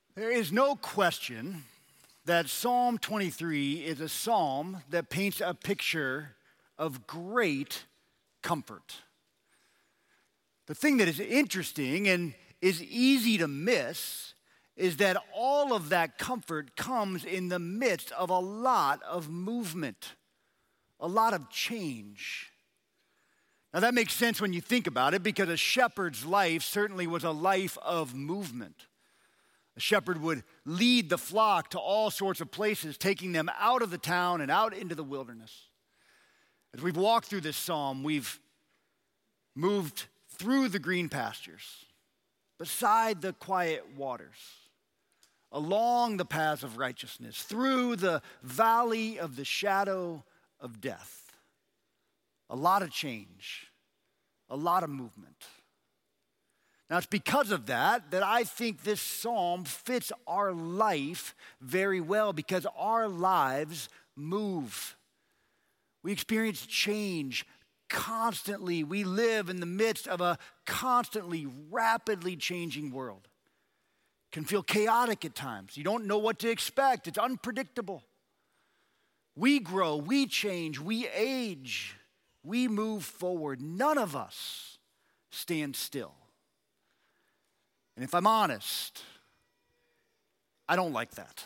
There is no question that Psalm 23 is a psalm that paints a picture of great comfort. The thing that is interesting and is easy to miss is that all of that comfort comes in the midst of a lot of movement, a lot of change. Now that makes sense when you think about it, because a shepherd's life certainly was a life of movement. A shepherd would lead the flock to all sorts of places, taking them out of the town and out into the wilderness. As we've walked through this psalm, we've moved through the green pastures, beside the quiet waters, along the paths of righteousness, through the valley of the shadow of death. A lot of change, a lot of movement. Now, it's because of that I think this psalm fits our life very well, because our lives move. We experience change constantly. We live in the midst of a constantly, rapidly changing world. It can feel chaotic at times. You don't know what to expect. It's unpredictable. We grow, we change, we age, we move forward. None of us stand still. And if I'm honest, I don't like that.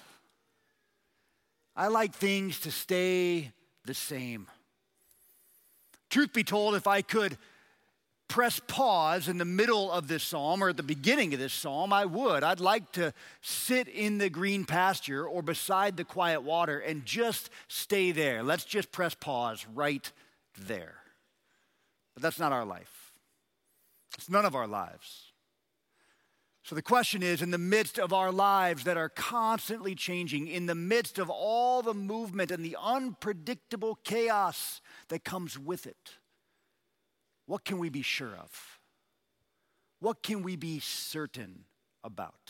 I like things to stay the same. Truth be told, if I could press pause in the middle of this psalm or at the beginning of this psalm, I would. I'd like to sit in the green pasture or beside the quiet water and just stay there. Let's just press pause right there. But that's not our life. It's none of our lives. So the question is, in the midst of our lives that are constantly changing, in the midst of all the movement and the unpredictable chaos that comes with it, what can we be sure of? What can we be certain about?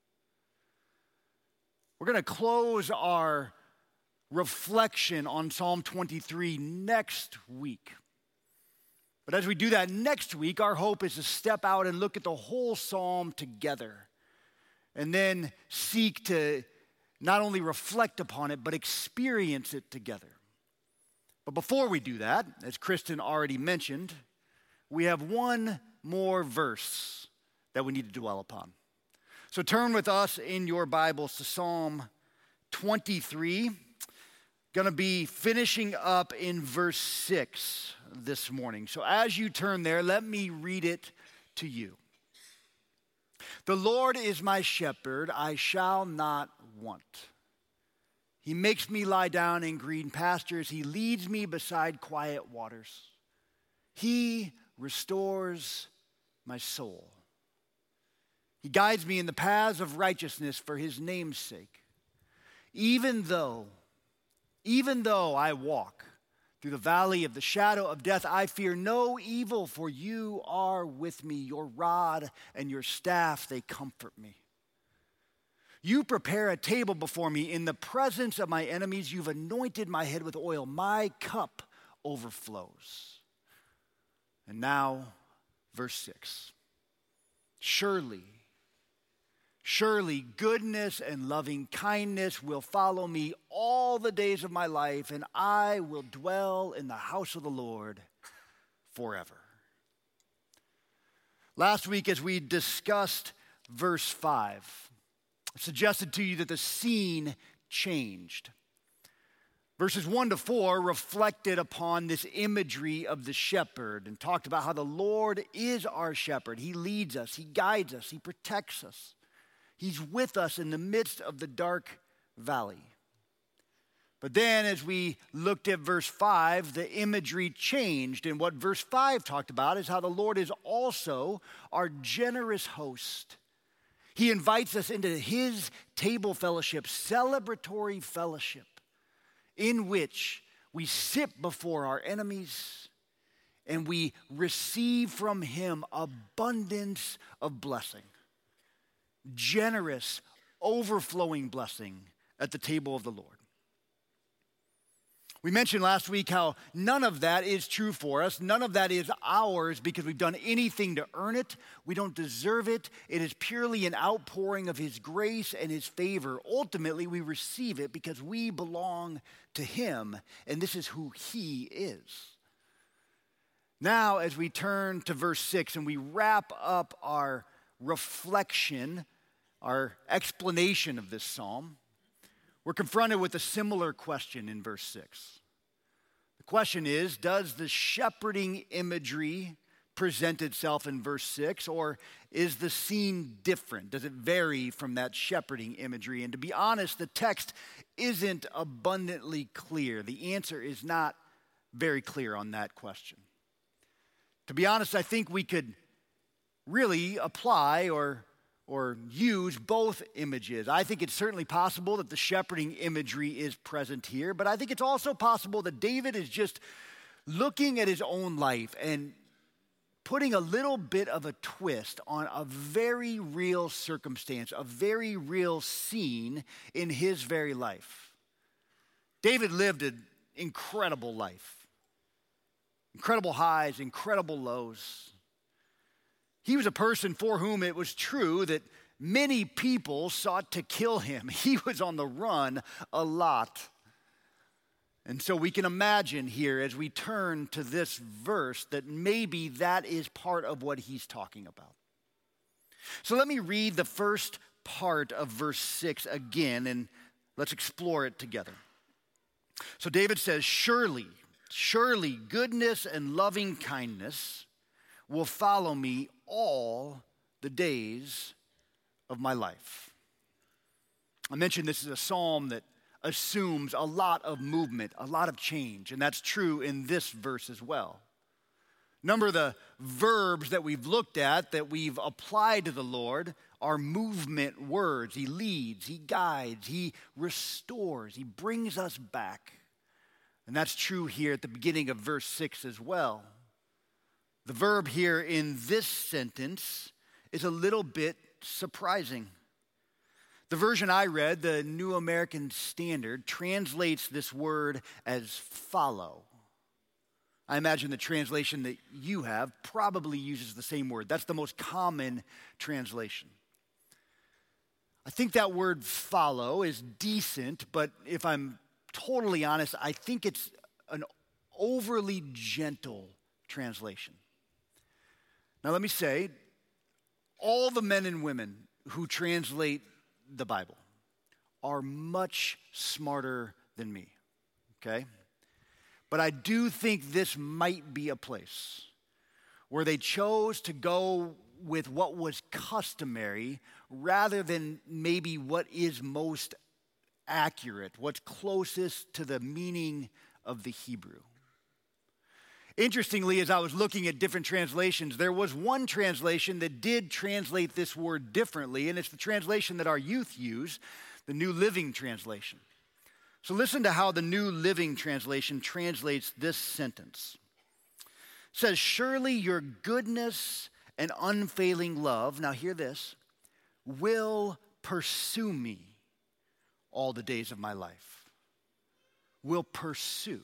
We're going to close our reflection on Psalm 23 next week. But as we do that next week, our hope is to step out and look at the whole psalm together, and then seek to not only reflect upon it, but experience it together. But before we do that, as Kristen already mentioned, we have one more verse that we need to dwell upon. So turn with us in your Bibles to Psalm 23. Going to be finishing up in verse 6 this morning. So as you turn there, let me read it to you. The Lord is my shepherd, I shall not want. He makes me lie down in green pastures. He leads me beside quiet waters. He restores my soul. He guides me in the paths of righteousness for his name's sake. Even though I walk through the valley of the shadow of death, I fear no evil, for you are with me. Your rod and your staff, they comfort me. You prepare a table before me in the presence of my enemies. You've anointed my head with oil. My cup overflows. And now, verse 6. Surely goodness and loving kindness will follow me all the days of my life, and I will dwell in the house of the Lord forever. Last week, as we discussed verse 5, I suggested to you that the scene changed. Verses 1 to 4 reflected upon this imagery of the shepherd and talked about how the Lord is our shepherd. He leads us, he guides us, he protects us. He's with us in the midst of the dark valley. But then as we looked at verse 5, the imagery changed. And what verse 5 talked about is how the Lord is also our generous host. He invites us into his table fellowship, celebratory fellowship, in which we sit before our enemies and we receive from him abundance of blessing. Generous, overflowing blessing at the table of the Lord. We mentioned last week how none of that is true for us. None of that is ours because we've done anything to earn it. We don't deserve it. It is purely an outpouring of His grace and His favor. Ultimately, we receive it because we belong to Him, and this is who He is. Now, as we turn to verse 6 and we wrap up our reflection, our explanation of this psalm, we're confronted with a similar question in verse 6. The question is, does the shepherding imagery present itself in verse 6, or is the scene different? Does it vary from that shepherding imagery? And to be honest, the text isn't abundantly clear. The answer is not very clear on that question. To be honest, I think we could really apply or use both images. I think it's certainly possible that the shepherding imagery is present here, but I think it's also possible that David is just looking at his own life and putting a little bit of a twist on a very real circumstance, a very real scene in his very life. David lived an incredible life, incredible highs, incredible lows. He was a person for whom it was true that many people sought to kill him. He was on the run a lot. And so we can imagine here as we turn to this verse that maybe that is part of what he's talking about. So let me read the first part of verse 6 again, and let's explore it together. So David says, surely goodness and loving kindness will follow me all the days of my life. I mentioned this is a psalm that assumes a lot of movement, a lot of change, and that's true in this verse as well. A number of the verbs that we've looked at, that we've applied to the Lord, are movement words. He leads, He guides, He restores, He brings us back. And that's true here at the beginning of verse 6 as well. The verb here in this sentence is a little bit surprising. The version I read, the New American Standard, translates this word as follow. I imagine the translation that you have probably uses the same word. That's the most common translation. I think that word follow is decent, but if I'm totally honest, I think it's an overly gentle translation. Now let me say, all the men and women who translate the Bible are much smarter than me, okay? But I do think this might be a place where they chose to go with what was customary rather than maybe what is most accurate, what's closest to the meaning of the Hebrew. Interestingly, as I was looking at different translations, there was one translation that did translate this word differently, and it's the translation that our youth use, the New Living Translation. So listen to how the New Living Translation translates this sentence. It says, surely your goodness and unfailing love, now hear this, will pursue me all the days of my life. Will pursue.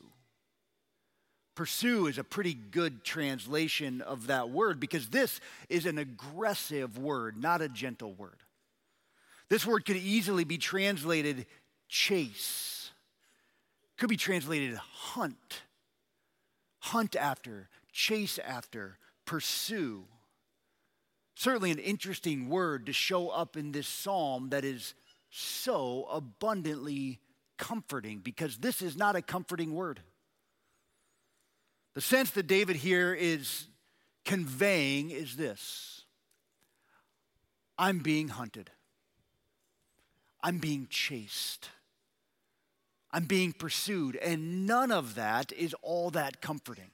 Pursue is a pretty good translation of that word because this is an aggressive word, not a gentle word. This word could easily be translated chase. Could be translated hunt. Hunt after, chase after, pursue. Certainly an interesting word to show up in this psalm that is so abundantly comforting because this is not a comforting word. The sense that David here is conveying is this: I'm being hunted. I'm being chased. I'm being pursued, and none of that is all that comforting.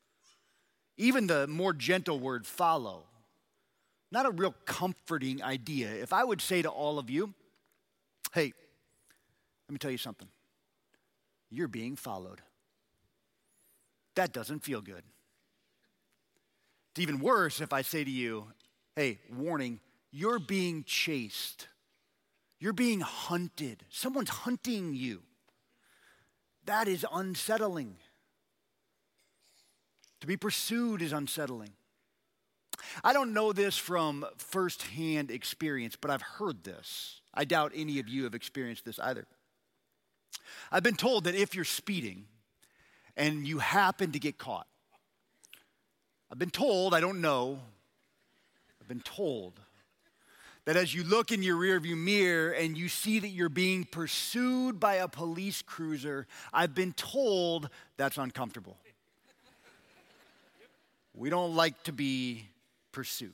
Even the more gentle word follow, not a real comforting idea. If I would say to all of you, hey, let me tell you something. You're being followed. That doesn't feel good. It's even worse if I say to you, hey, warning, you're being chased. You're being hunted. Someone's hunting you. that is unsettling. To be pursued is unsettling. I don't know this from firsthand experience, but I've heard this. I doubt any of you have experienced this either. I've been told that if you're speeding and you happen to get caught, I've been told, I don't know, I've been told that as you look in your rearview mirror and you see that you're being pursued by a police cruiser, I've been told that's uncomfortable. We don't like to be pursued.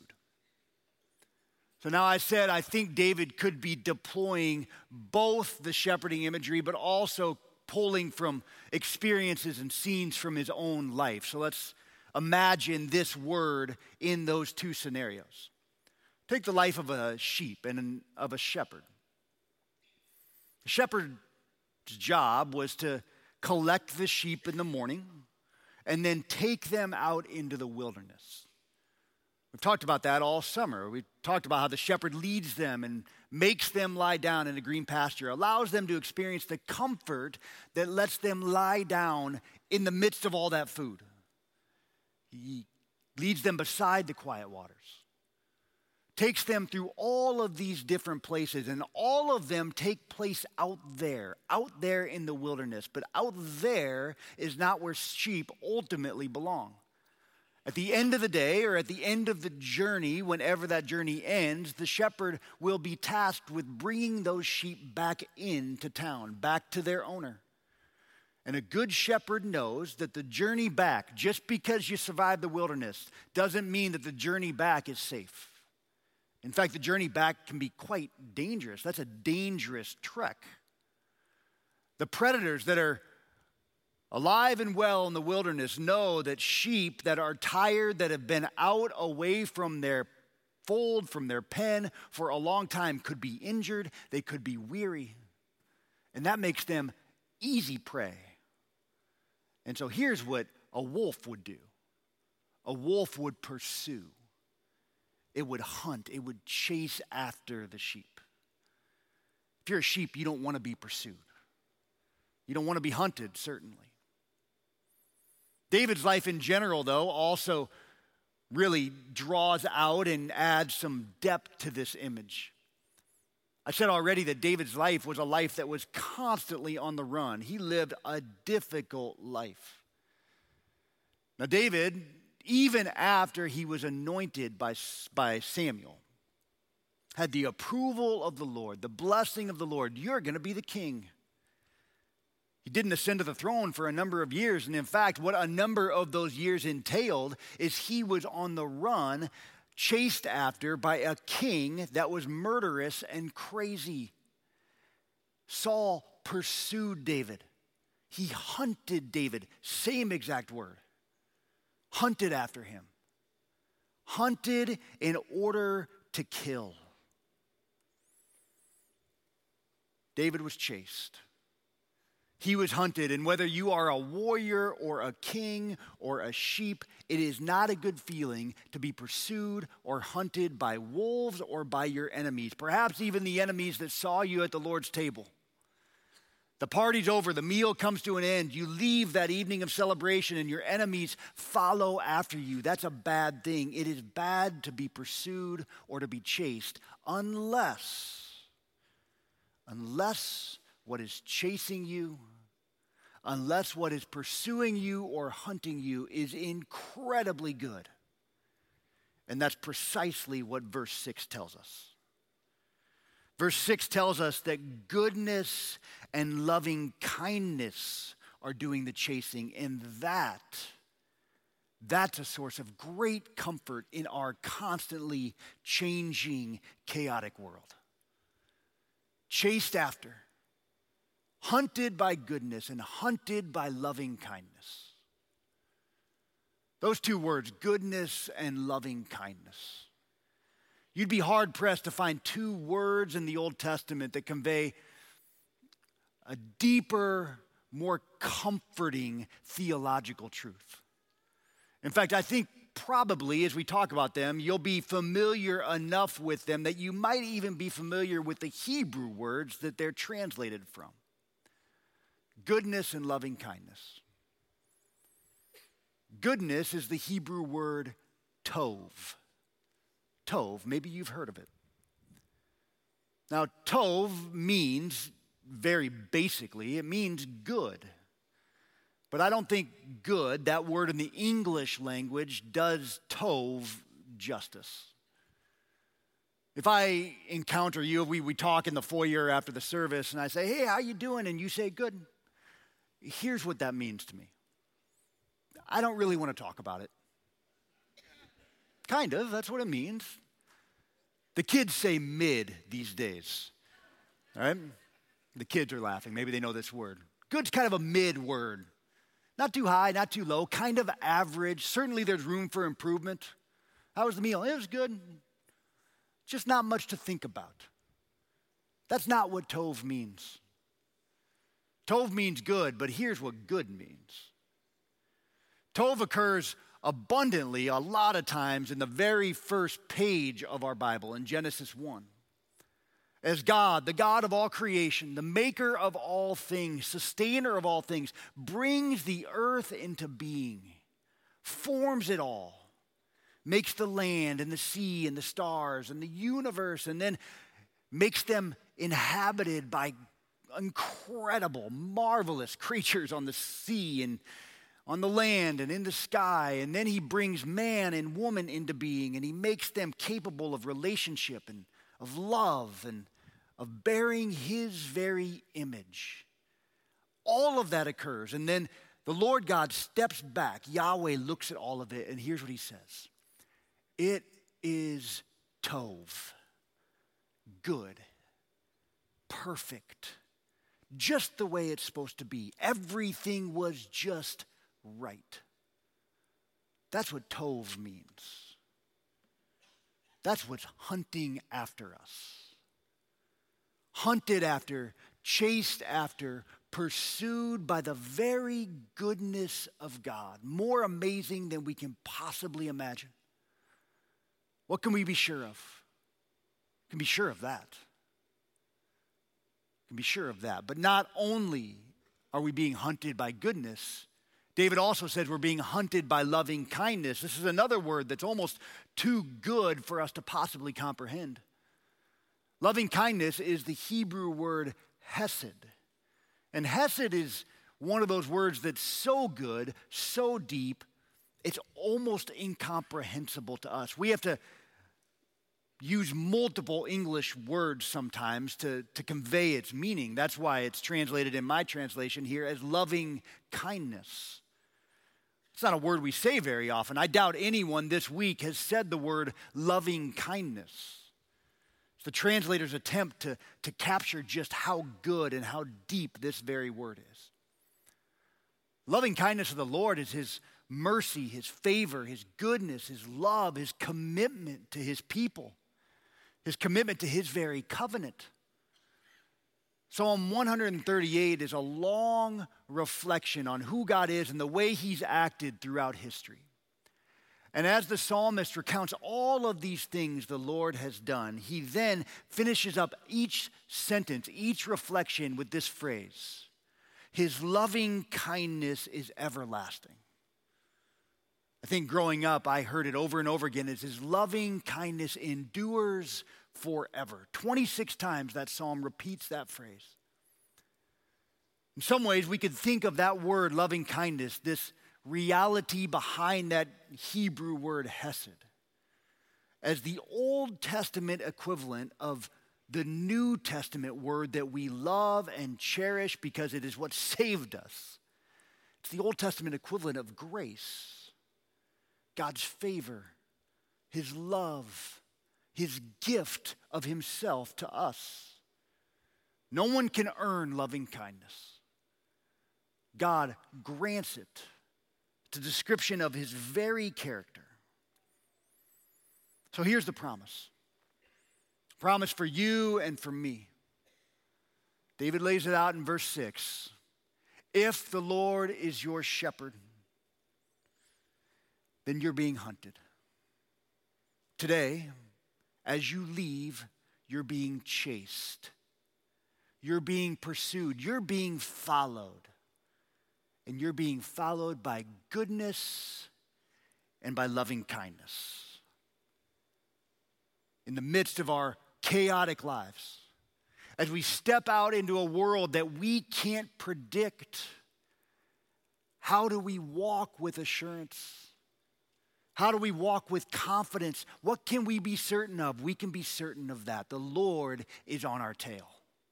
So now I said I think David could be deploying both the shepherding imagery, but also pulling from experiences and scenes from his own life. So let's imagine this word in those two scenarios. Take the life of a sheep and of a shepherd. The shepherd's job was to collect the sheep in the morning and then take them out into the wilderness. We've talked about that all summer. We've talked about how the shepherd leads them and makes them lie down in a green pasture, allows them to experience the comfort that lets them lie down in the midst of all that food. He leads them beside the quiet waters, takes them through all of these different places, and all of them take place out there in the wilderness. But out there is not where sheep ultimately belong. At the end of the day, or at the end of the journey, whenever that journey ends, the shepherd will be tasked with bringing those sheep back into town, back to their owner. And a good shepherd knows that the journey back, just because you survived the wilderness, doesn't mean that the journey back is safe. In fact, the journey back can be quite dangerous. That's a dangerous trek. The predators that are alive and well in the wilderness know that sheep that are tired, that have been out away from their fold, from their pen for a long time, could be injured, they could be weary. And that makes them easy prey. And so here's what a wolf would do. A wolf would pursue. It would hunt. It would chase after the sheep. If you're a sheep, you don't want to be pursued. You don't want to be hunted, certainly. David's life in general, though, also really draws out and adds some depth to this image. I said already that David's life was a life that was constantly on the run. He lived a difficult life. Now, David, even after he was anointed by Samuel, had the approval of the Lord, the blessing of the Lord. You're going to be the king. He didn't ascend to the throne for a number of years. And in fact, what a number of those years entailed is he was on the run, chased after by a king that was murderous and crazy. Saul pursued David. He hunted David. Same exact word. Hunted after him. Hunted in order to kill. David was chased. He was hunted, and whether you are a warrior or a king or a sheep, it is not a good feeling to be pursued or hunted by wolves or by your enemies, perhaps even the enemies that saw you at the Lord's table. The party's over, the meal comes to an end, you leave that evening of celebration and your enemies follow after you. That's a bad thing. It is bad to be pursued or to be chased unless what is chasing you, unless what is pursuing you or hunting you is incredibly good. And that's precisely what verse 6 tells us. Verse 6 tells us that goodness and loving kindness are doing the chasing, and that's a source of great comfort in our constantly changing, chaotic world. Chased after, hunted by goodness and hunted by loving kindness. Those two words, goodness and loving kindness. You'd be hard-pressed to find two words in the Old Testament that convey a deeper, more comforting theological truth. In fact, I think probably as we talk about them, you'll be familiar enough with them that you might even be familiar with the Hebrew words that they're translated from. goodness and loving kindness. Goodness is the Hebrew word tov. Tov, maybe you've heard of it. Now, tov means, very basically, it means good. But I don't think good, that word in the English language, does tov justice. If I encounter you, we talk in the foyer after the service, and I say, hey, how you doing? And you say, good. Here's what that means to me. I don't really want to talk about it. Kind of, that's what it means. The kids say mid these days, all right? The kids are laughing. Maybe they know this word. Good's kind of a mid word. Not too high, not too low, kind of average. Certainly there's room for improvement. How was the meal? It was good. Just not much to think about. That's not what tov means. Tov means good, but here's what good means. Tov occurs abundantly a lot of times in the very first page of our Bible, in Genesis 1. As God, the God of all creation, the maker of all things, sustainer of all things, brings the earth into being, forms it all, makes the land and the sea and the stars and the universe, and then makes them inhabited by incredible, marvelous creatures on the sea and on the land and in the sky. And then he brings man and woman into being, and he makes them capable of relationship and of love and of bearing his very image. All of that occurs. And then the Lord God steps back. Yahweh looks at all of it, and here's what he says. It is tov, good, perfect, just the way it's supposed to be. Everything was just right. That's what tov means. That's what's hunting after us. Hunted after, chased after, pursued by the very goodness of God. More amazing than we can possibly imagine. What can we be sure of? We can be sure of that. We can be sure of that. But not only are we being hunted by goodness, David also says we're being hunted by loving kindness. This is another word that's almost too good for us to possibly comprehend. Loving kindness is the Hebrew word hesed. And hesed is one of those words that's so good, so deep, it's almost incomprehensible to us. We have to use multiple English words sometimes to convey its meaning. That's why it's translated in my translation here as loving kindness. It's not a word we say very often. I doubt anyone this week has said the word loving kindness. The translator's attempt to capture just how good and how deep this very word is. Loving kindness of the Lord is his mercy, his favor, his goodness, his love, his commitment to his people, his commitment to his very covenant. Psalm 138 is a long reflection on who God is and the way he's acted throughout history. And as the psalmist recounts all of these things the Lord has done, he then finishes up each sentence, each reflection with this phrase: his loving kindness is everlasting. I think growing up, I heard it over and over again as his loving kindness endures forever. 26 times that psalm repeats that phrase. In some ways, we could think of that word, loving kindness, this reality behind that Hebrew word hesed, as the Old Testament equivalent of the New Testament word that we love and cherish because it is what saved us. It's the Old Testament equivalent of grace, God's favor, his love, his gift of himself to us. No one can earn loving kindness. God grants it. It's a description of his very character. So here's the promise. Promise for you and for me. David lays it out in verse 6. If the Lord is your shepherd, then you're being hunted. Today, as you leave, you're being chased. You're being pursued. You're being followed. and you're being followed by goodness and by loving kindness. In the midst of our chaotic lives, as we step out into a world that we can't predict, how do we walk with assurance? How do we walk with confidence? What can we be certain of? We can be certain of that. The Lord is on our tail.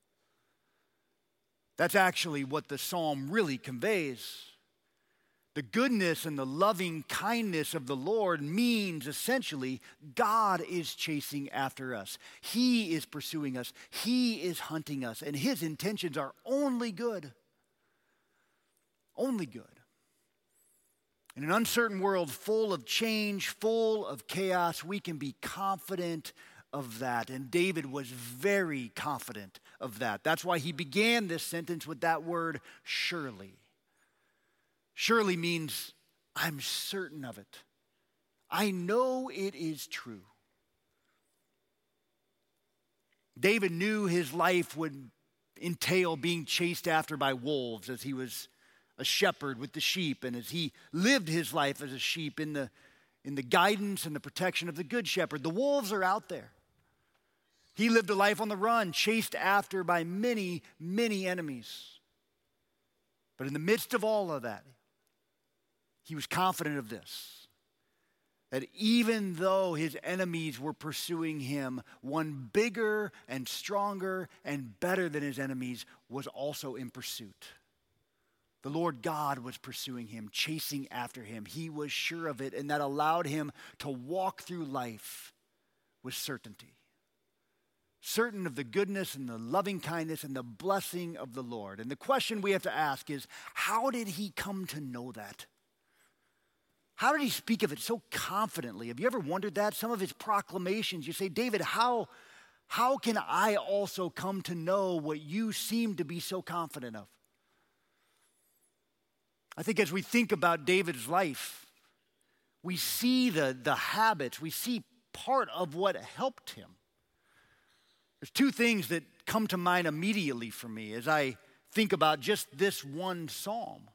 That's actually what the psalm really conveys. The goodness and the loving kindness of the Lord means essentially God is chasing after us. He is pursuing us. He is hunting us. And his intentions are only good. Only good. In an uncertain world full of change, full of chaos, we can be confident of that. And David was very confident of that. That's why he began this sentence with that word, surely. Surely means I'm certain of it. I know it is true. David knew his life would entail being chased after by wolves as he was a shepherd with the sheep, and as he lived his life as a sheep in the guidance and the protection of the good shepherd. The wolves are out there. He lived a life on the run, chased after by many, many enemies. But in the midst of all of that, he was confident of this, that even though his enemies were pursuing him, one bigger and stronger and better than his enemies was also in pursuit. The Lord God was pursuing him, chasing after him. He was sure of it, and that allowed him to walk through life with certainty. Certain of the goodness and the loving kindness and the blessing of the Lord. And the question we have to ask is, how did he come to know that? How did he speak of it so confidently? Have you ever wondered that? Some of his proclamations, you say, David, how can I also come to know what you seem to be so confident of? I think as we think about David's life, we see the habits, we see part of what helped him. There's two things that come to mind immediately for me as I think about just this one psalm.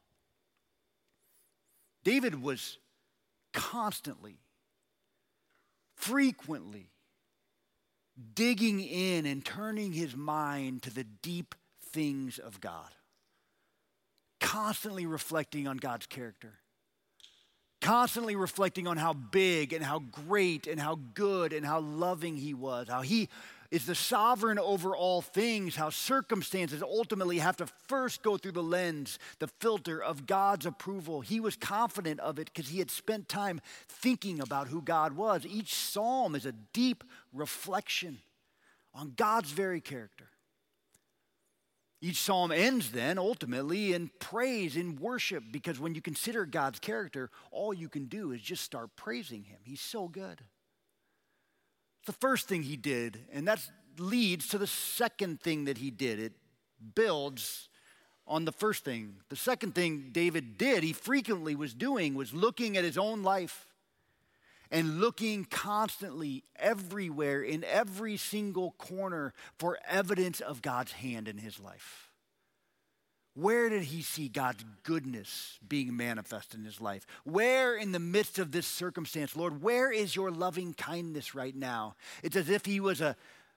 David was constantly, frequently digging in and turning his mind to the deep things of God. Constantly reflecting on God's character. Constantly reflecting on how big and how great and how good and how loving he was. How he is the sovereign over all things. How circumstances ultimately have to first go through the lens, the filter of God's approval. He was confident of it because he had spent time thinking about who God was. Each psalm is a deep reflection on God's very character. Each psalm ends then ultimately in praise, in worship, because when you consider God's character, all you can do is just start praising him. He's so good. It's the first thing he did, and that leads to the second thing that he did. It builds on the first thing. The second thing David did, he frequently was doing, was looking at his own life and looking constantly everywhere in every single corner for evidence of God's hand in his life. Where did he see God's goodness being manifested in his life? Where in the midst of this circumstance, Lord, where is your loving kindness right now? It's as if he was an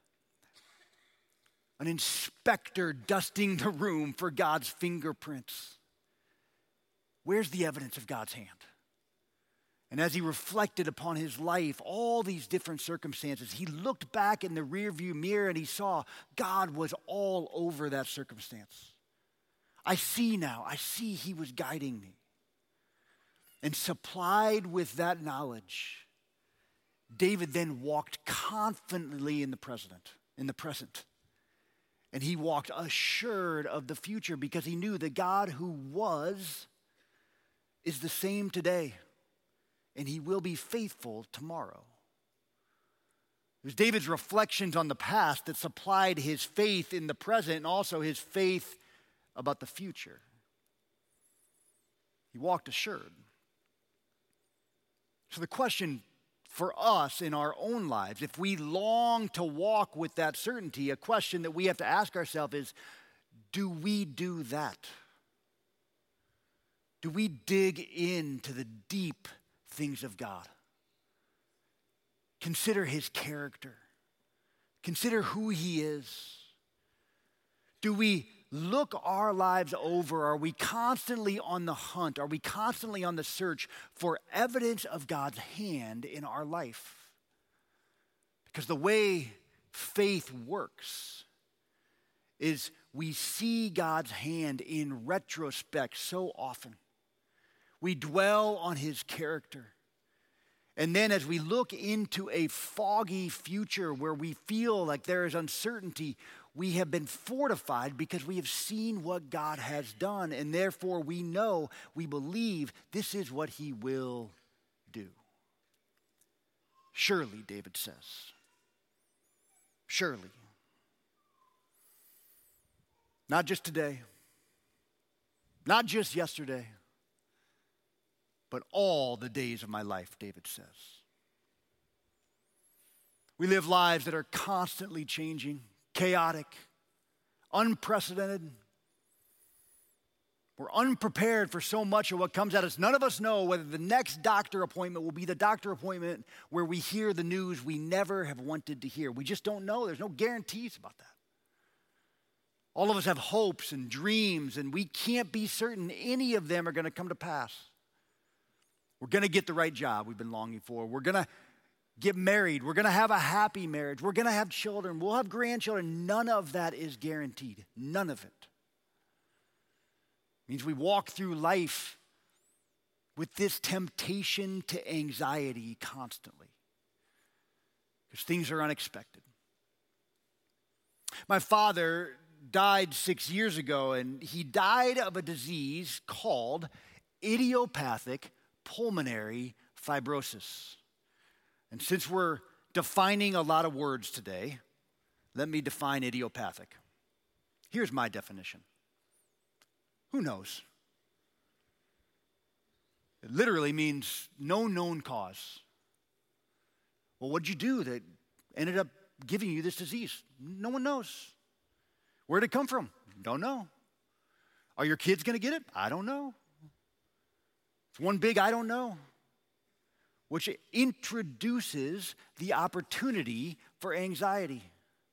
inspector dusting the room for God's fingerprints. Where's the evidence of God's hand? And as he reflected upon his life, all these different circumstances, he looked back in the rearview mirror and he saw God was all over that circumstance. I see now, he was guiding me. And supplied with that knowledge, David then walked confidently in the present. And he walked assured of the future because he knew the God who was is the same today. And he will be faithful tomorrow. It was David's reflections on the past that supplied his faith in the present and also his faith about the future. He walked assured. So the question for us in our own lives, if we long to walk with that certainty, a question that we have to ask ourselves is, do we do that? Do we dig into the deep things of God? Consider his character. Consider who he is. Do we look our lives over? Are we constantly on the hunt? Are we constantly on the search for evidence of God's hand in our life? Because the way faith works is we see God's hand in retrospect so often. We dwell on his character. And then as we look into a foggy future where we feel like there is uncertainty, we have been fortified because we have seen what God has done. And therefore we know, we believe this is what he will do. Surely, David says. Surely. Not just today. Not just yesterday. But all the days of my life, David says. We live lives that are constantly changing, chaotic, unprecedented. We're unprepared for so much of what comes at us. None of us know whether the next doctor appointment will be the doctor appointment where we hear the news we never have wanted to hear. We just don't know. There's no guarantees about that. All of us have hopes and dreams, and we can't be certain any of them are going to come to pass. We're going to get the right job we've been longing for. We're going to get married. We're going to have a happy marriage. We're going to have children. We'll have grandchildren. None of that is guaranteed. None of it. It means we walk through life with this temptation to anxiety constantly because things are unexpected. My father died 6 years ago, and he died of a disease called idiopathic pulmonary fibrosis. And since we're defining a lot of words today, let me define idiopathic. Here's my definition. Who knows? It literally means no known cause. Well, what'd you do that ended up giving you this disease? No one knows. Where'd it come from? Don't know. Are your kids going to get it? I don't know. It's one big I don't know, which introduces the opportunity for anxiety.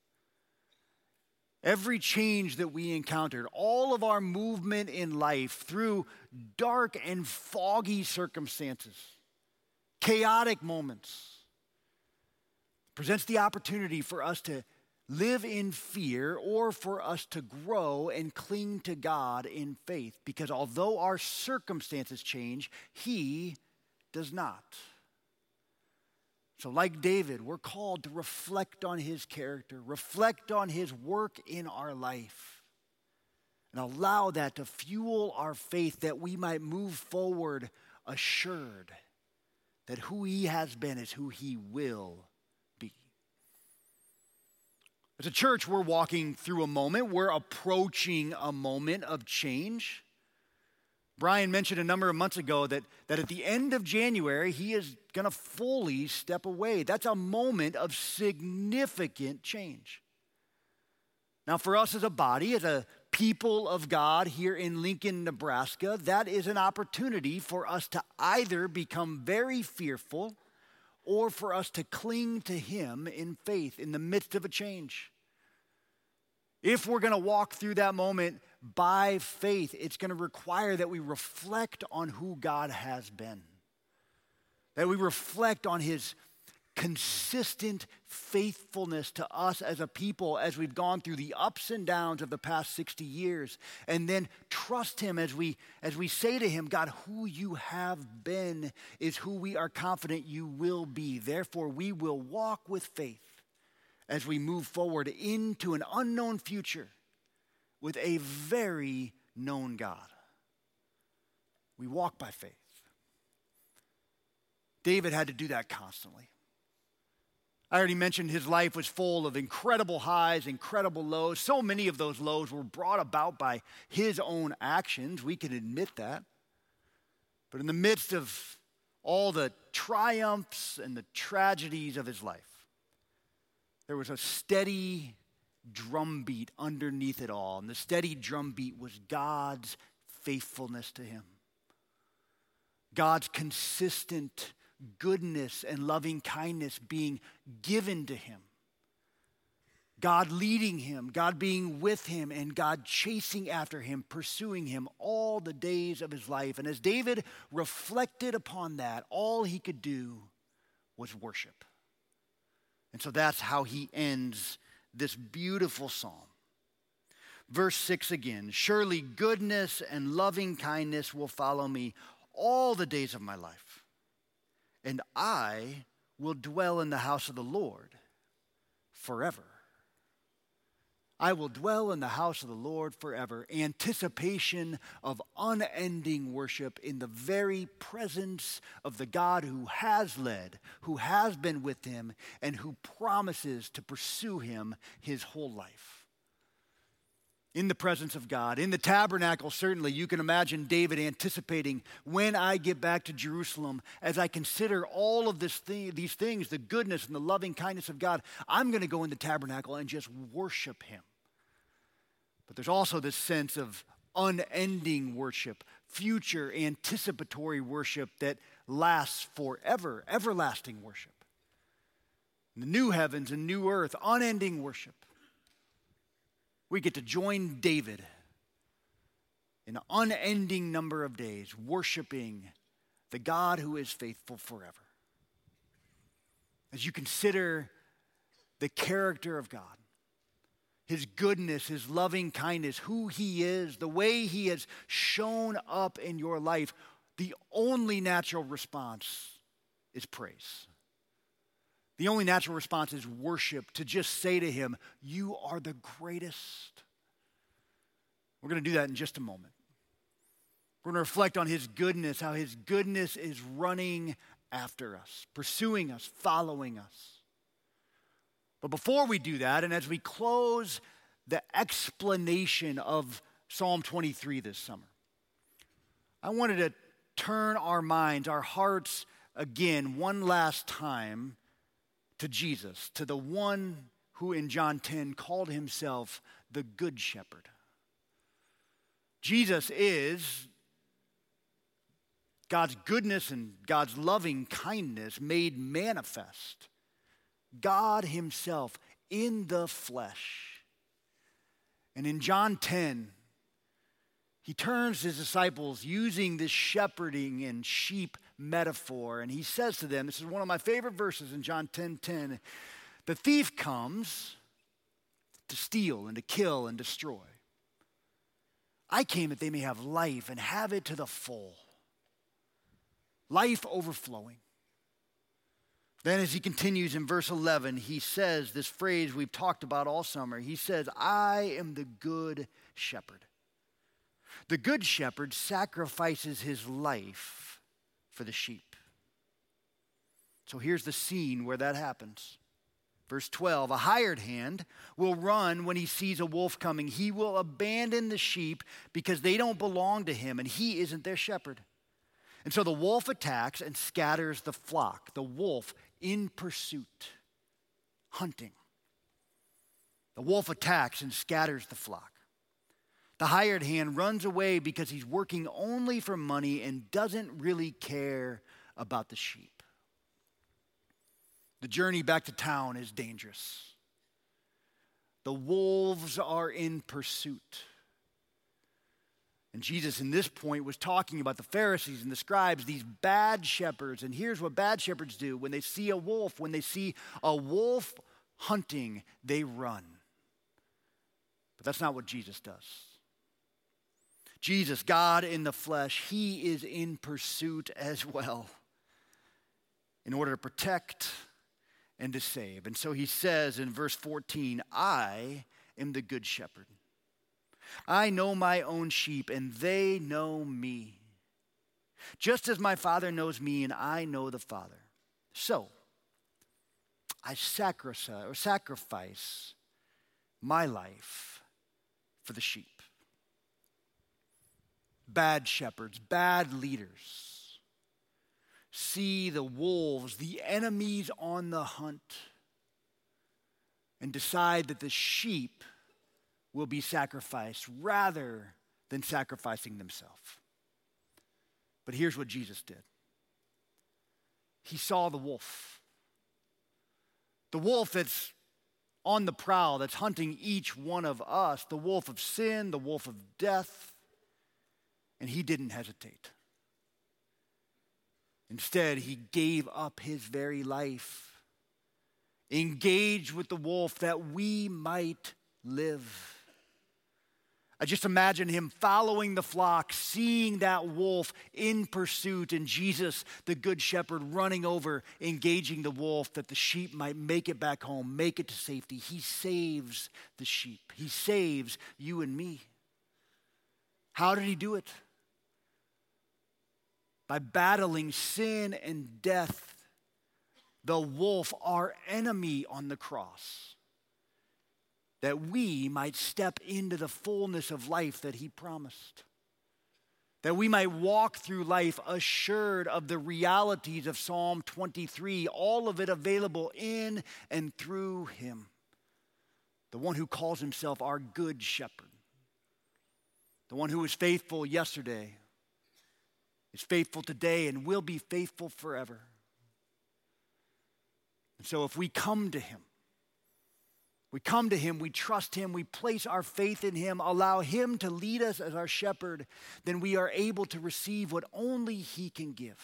Every change that we encountered, all of our movement in life through dark and foggy circumstances, chaotic moments, presents the opportunity for us to live in fear or for us to grow and cling to God in faith. Because although our circumstances change, he does not. So like David, we're called to reflect on his character, reflect on his work in our life, and allow that to fuel our faith that we might move forward assured that who he has been is who he will be. As a church, we're walking through a moment. We're approaching a moment of change. Brian mentioned a number of months ago that at the end of January, he is going to fully step away. That's a moment of significant change. Now, for us as a body, as a people of God here in Lincoln, Nebraska, that is an opportunity for us to either become very fearful or for us to cling to him in faith in the midst of a change. If we're going to walk through that moment by faith, it's going to require that we reflect on who God has been, that we reflect on his consistent faithfulness to us as a people as we've gone through the ups and downs of the past 60 years, and then trust him as we say to him, God, who you have been is who we are confident you will be. Therefore, we will walk with faith as we move forward into an unknown future with a very known God. We walk by faith. David had to do that constantly. I already mentioned his life was full of incredible highs, incredible lows. So many of those lows were brought about by his own actions. We can admit that. But in the midst of all the triumphs and the tragedies of his life, there was a steady drumbeat underneath it all. And the steady drumbeat was God's faithfulness to him. God's consistent goodness and loving kindness being given to him. God leading him, God being with him, and God chasing after him, pursuing him all the days of his life. And as David reflected upon that, all he could do was worship. And so that's how he ends this beautiful psalm. Verse 6 again, surely goodness and loving kindness will follow me all the days of my life, and I will dwell in the house of the Lord forever. I will dwell in the house of the Lord forever. Anticipation of unending worship in the very presence of the God who has led, who has been with him, and who promises to pursue him his whole life. In the presence of God, in the tabernacle, certainly, you can imagine David anticipating when I get back to Jerusalem, as I consider all of these things, the goodness and the loving kindness of God, I'm going to go in the tabernacle and just worship him. But there's also this sense of unending worship, future anticipatory worship that lasts forever, everlasting worship. The new heavens and new earth, unending worship. We get to join David in an unending number of days, worshiping the God who is faithful forever. As you consider the character of God, his goodness, his loving kindness, who he is, the way he has shown up in your life, the only natural response is praise. The only natural response is worship, to just say to him, you are the greatest. We're going to do that in just a moment. We're going to reflect on his goodness, how his goodness is running after us, pursuing us, following us. But before we do that, and as we close the explanation of Psalm 23 this summer, I wanted to turn our minds, our hearts again, one last time to Jesus, to the one who in John 10 called himself the Good Shepherd. Jesus is God's goodness and God's loving kindness made manifest. God himself in the flesh. And in John 10, he turns to his disciples using this shepherding and sheep metaphor, and he says to them, this is one of my favorite verses in John 10:10, the thief comes to steal and to kill and destroy. I came that they may have life and have it to the full. Life overflowing. Then as he continues in verse 11, he says this phrase we've talked about all summer. He says, I am the good shepherd. The good shepherd sacrifices his life for the sheep. So here's the scene where that happens. Verse 12, a hired hand will run when he sees a wolf coming. He will abandon the sheep because they don't belong to him and he isn't their shepherd. And so the wolf attacks and scatters the flock. The wolf in pursuit, hunting. The wolf attacks and scatters the flock. The hired hand runs away because he's working only for money and doesn't really care about the sheep. The journey back to town is dangerous. The wolves are in pursuit. And Jesus, in this point, was talking about the Pharisees and the scribes, these bad shepherds. And here's what bad shepherds do. When they see a wolf hunting, they run. But that's not what Jesus does. Jesus, God in the flesh, he is in pursuit as well in order to protect and to save. And so he says in verse 14, I am the good shepherd. I know my own sheep and they know me, just as my Father knows me and I know the Father. So I sacrifice my life for the sheep. Bad shepherds, bad leaders see the wolves, the enemies on the hunt, and decide that the sheep will be sacrificed rather than sacrificing themselves. But here's what Jesus did. He saw the wolf. The wolf that's on the prowl, that's hunting each one of us. The wolf of sin, the wolf of death. And he didn't hesitate. Instead, he gave up his very life. Engaged with the wolf that we might live. I just imagine him following the flock, seeing that wolf in pursuit, and Jesus, the good shepherd, running over, engaging the wolf that the sheep might make it back home, make it to safety. He saves the sheep. He saves you and me. How did he do it? By battling sin and death, the wolf, our enemy, on the cross, that we might step into the fullness of life that he promised. That we might walk through life assured of the realities of Psalm 23, all of it available in and through him. The one who calls himself our good shepherd. The one who was faithful yesterday, is faithful today, and will be faithful forever. And so if we come to him, we trust him, we place our faith in him, allow him to lead us as our shepherd, then we are able to receive what only he can give.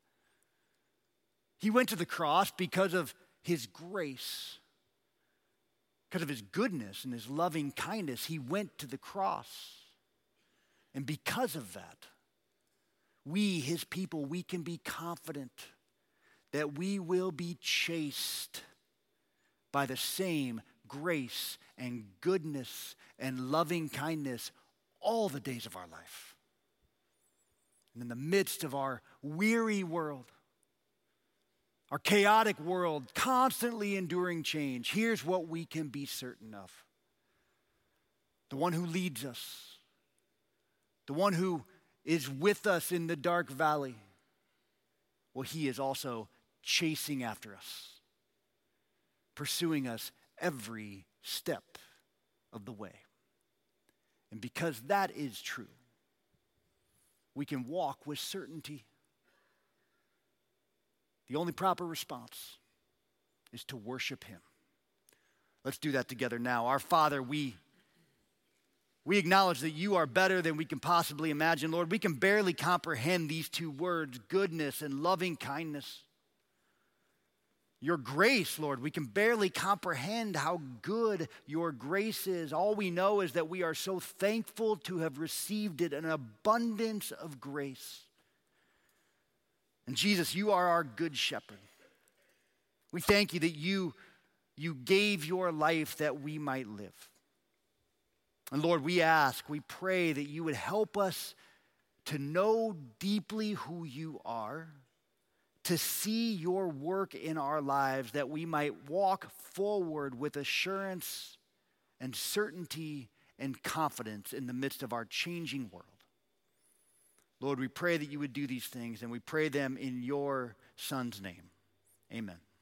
He went to the cross because of his grace, because of his goodness and his loving kindness. He went to the cross. And because of that, we, his people, we can be confident that we will be chased by the same grace and goodness and loving kindness all the days of our life. And in the midst of our weary world, our chaotic world, constantly enduring change, here's what we can be certain of. The one who leads us, the one who is with us in the dark valley, well, he is also chasing after us, pursuing us every step of the way. And because that is true, we can walk with certainty. The only proper response is to worship him. Let's do that together now. Our Father, we acknowledge that you are better than we can possibly imagine. Lord, we can barely comprehend these two words, goodness and loving kindness. Your grace, Lord, we can barely comprehend how good your grace is. All we know is that we are so thankful to have received it, an abundance of grace. And Jesus, you are our good shepherd. We thank you that you gave your life that we might live. And Lord, we pray that you would help us to know deeply who you are, to see your work in our lives, that we might walk forward with assurance and certainty and confidence in the midst of our changing world. Lord, we pray that you would do these things, and we pray them in your Son's name. Amen.